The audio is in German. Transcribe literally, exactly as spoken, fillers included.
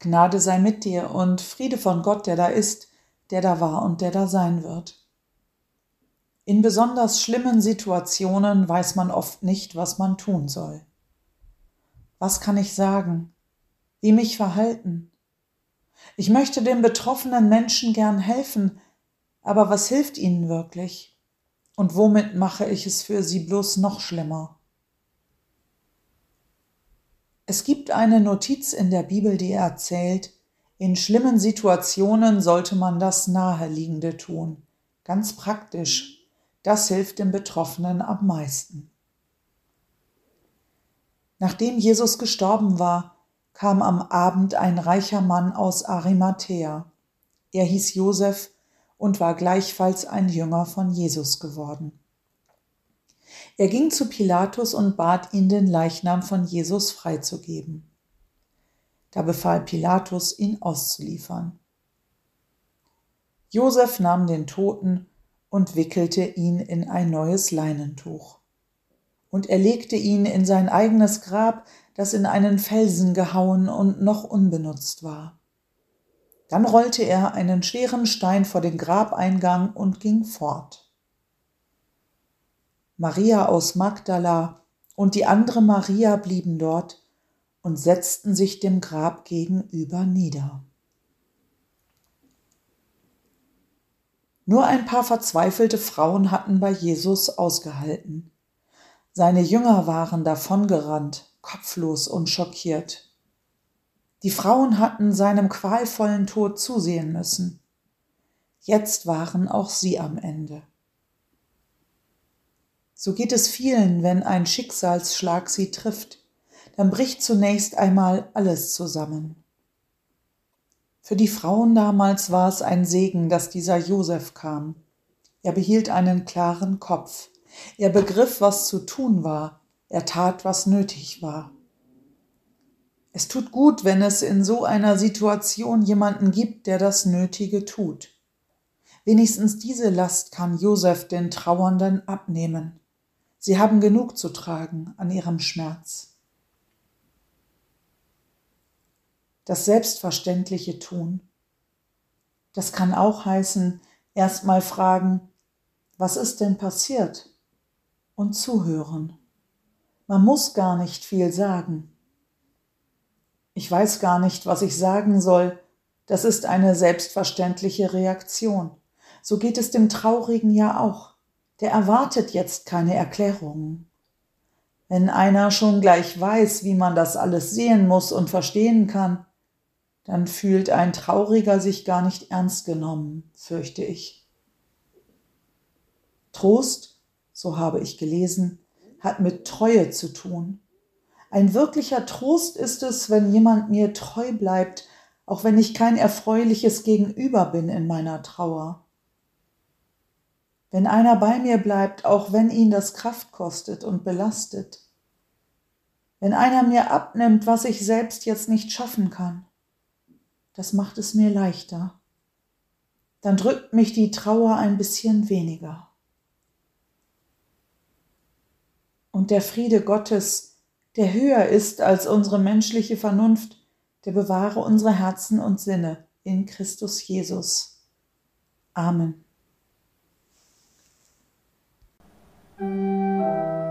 Gnade sei mit dir und Friede von Gott, der da ist, der da war und der da sein wird. In besonders schlimmen Situationen weiß man oft nicht, was man tun soll. Was kann ich sagen? Wie mich verhalten? Ich möchte den betroffenen Menschen gern helfen, aber was hilft ihnen wirklich? Und womit mache ich es für sie bloß noch schlimmer? Es gibt eine Notiz in der Bibel, die erzählt, in schlimmen Situationen sollte man das Naheliegende tun. Ganz praktisch. Das hilft dem Betroffenen am meisten. Nachdem Jesus gestorben war, kam am Abend ein reicher Mann aus Arimathäa. Er hieß Josef und war gleichfalls ein Jünger von Jesus geworden. Er ging zu Pilatus und bat ihn, den Leichnam von Jesus freizugeben. Da befahl Pilatus, ihn auszuliefern. Josef nahm den Toten und wickelte ihn in ein neues Leinentuch. Und er legte ihn in sein eigenes Grab, das in einen Felsen gehauen und noch unbenutzt war. Dann rollte er einen schweren Stein vor den Grabeingang und ging fort. Maria aus Magdala und die andere Maria blieben dort und setzten sich dem Grab gegenüber nieder. Nur ein paar verzweifelte Frauen hatten bei Jesus ausgehalten. Seine Jünger waren davongerannt, kopflos und schockiert. Die Frauen hatten seinem qualvollen Tod zusehen müssen. Jetzt waren auch sie am Ende. So geht es vielen, wenn ein Schicksalsschlag sie trifft. Dann bricht zunächst einmal alles zusammen. Für die Frauen damals war es ein Segen, dass dieser Josef kam. Er behielt einen klaren Kopf. Er begriff, was zu tun war. Er tat, was nötig war. Es tut gut, wenn es in so einer Situation jemanden gibt, der das Nötige tut. Wenigstens diese Last kann Josef den Trauernden abnehmen. Sie haben genug zu tragen an ihrem Schmerz. Das selbstverständliche Tun. Das kann auch heißen, erst mal fragen, was ist denn passiert? Und zuhören. Man muss gar nicht viel sagen. Ich weiß gar nicht, was ich sagen soll. Das ist eine selbstverständliche Reaktion. So geht es dem Traurigen ja auch. Der erwartet jetzt keine Erklärungen. Wenn einer schon gleich weiß, wie man das alles sehen muss und verstehen kann, dann fühlt ein Trauriger sich gar nicht ernst genommen, fürchte ich. Trost, so habe ich gelesen, hat mit Treue zu tun. Ein wirklicher Trost ist es, wenn jemand mir treu bleibt, auch wenn ich kein erfreuliches Gegenüber bin in meiner Trauer. Wenn einer bei mir bleibt, auch wenn ihn das Kraft kostet und belastet. Wenn einer mir abnimmt, was ich selbst jetzt nicht schaffen kann. Das macht es mir leichter. Dann drückt mich die Trauer ein bisschen weniger. Und der Friede Gottes, der höher ist als unsere menschliche Vernunft, der bewahre unsere Herzen und Sinne in Christus Jesus. Amen.